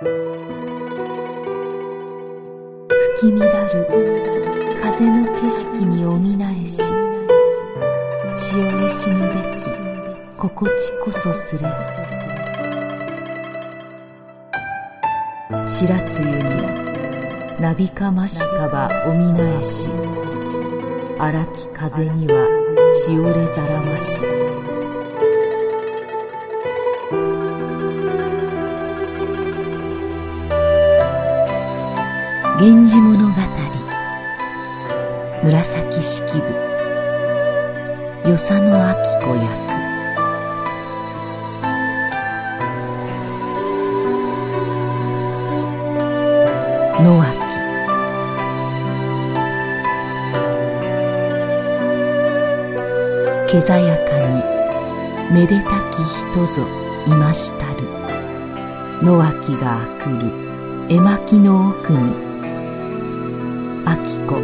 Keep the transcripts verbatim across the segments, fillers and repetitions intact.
吹き乱る風の景色におみなえし、しおれしぬべき心地こそすれ。白露になびかましかばおみなえし、荒き風にはしおれざらまし。源氏物語。紫式部与謝野晶子役。野脇。けざやかにめでたき人ぞいましたる。野脇があくる絵巻の奥に晶子。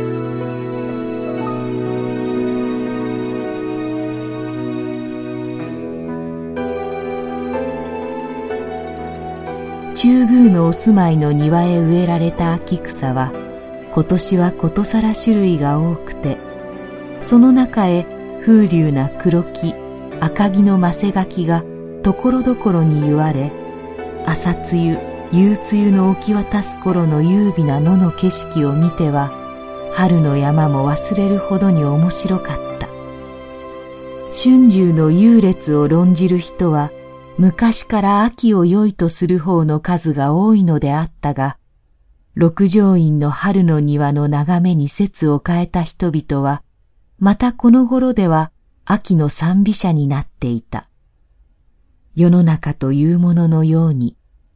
中宮のお住まいの庭へ植えられた秋草は今年はことさら種類が多くて、その中へ風流な黒木赤木のマセガキがところどころに言われ、朝露夕露の置き渡す頃の優美な野の景色を見ては、春の山も忘れるほどに面白かった。春秋の優劣を論じる人は昔から秋を良いとする方の数が多いのであったが、六条院の春の庭の眺めに説を変えた人々は、またこの頃では秋の賛美者になっていた。世の中というもののように。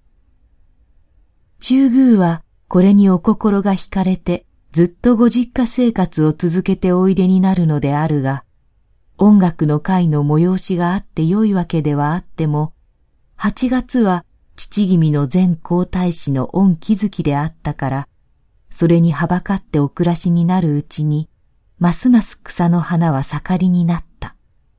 中宮はこれにお心が惹かれてずっとご実家生活を続けておいでになるのであるが、音楽の会の催しがあって良いわけではあっても、八月は父君の前皇太子の御気づきであったから、それにはばかってお暮らしになるうちに、ますます草の花は盛りになった。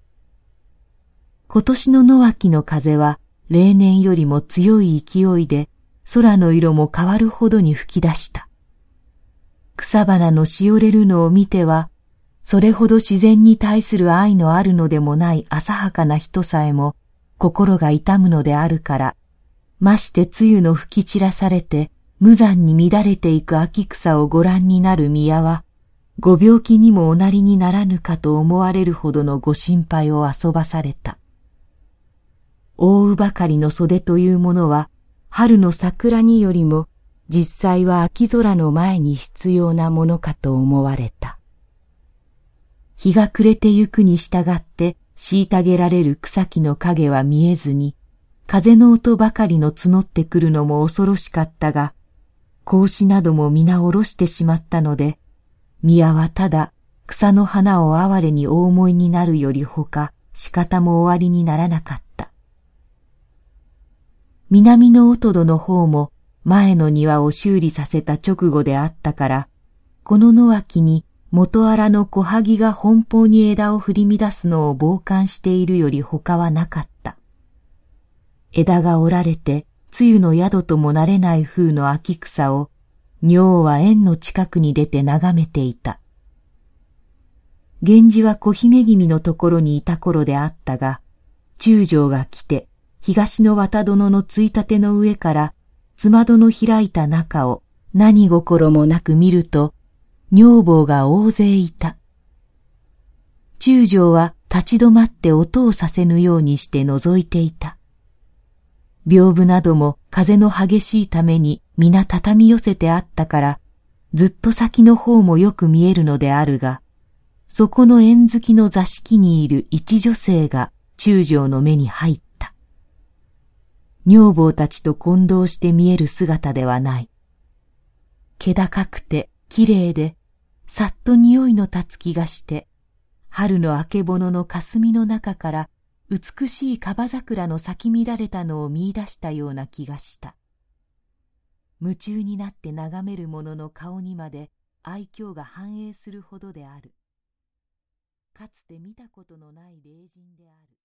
今年の野脇の風は例年よりも強い勢いで、空の色も変わるほどに吹き出した。草花のしおれるのを見ては、それほど自然に対する愛のあるのでもない浅はかな人さえも心が痛むのであるから、まして露の吹き散らされて無残に乱れていく秋草をご覧になる宮は、ご病気にもおなりにならぬかと思われるほどのご心配を遊ばされた。覆うばかりの袖というものは、春の桜によりも実際は秋空の前に必要なものかと思われた。日が暮れてゆくに従って虐げられる草木の影は見えずに、風の音ばかりの募ってくるのも恐ろしかったが、格子なども皆下ろしてしまったので、宮はただ草の花を哀れにお思いになるよりほか仕方もおありにならなかった。南のおとどの方も前の庭を修理させた直後であったから、この野脇に元荒の小萩が奔放に枝を振り乱すのを傍観しているより他はなかった。枝が折られて露の宿ともなれない風の秋草を女は園の近くに出て眺めていた。源氏は小姫君のところにいた頃であったが、中将が来て東の綿殿のついたての上からつまどの開いた中を何心もなく見ると、女房が大勢いた。中将は立ち止まって音をさせぬようにして覗いていた。屏風なども風の激しいために皆畳み寄せてあったから、ずっと先の方もよく見えるのであるが、そこの縁付きの座敷にいる一女性が中将の目に入った。女房たちと混同して見える姿ではない。気高くてきれいで、さっと匂いの立つ気がして、春のあけぼのの霞の中から美しい樺桜の咲き乱れたのを見出したような気がした。夢中になって眺める者の顔にまで愛嬌が反映するほどである。かつて見たことのない霊人である。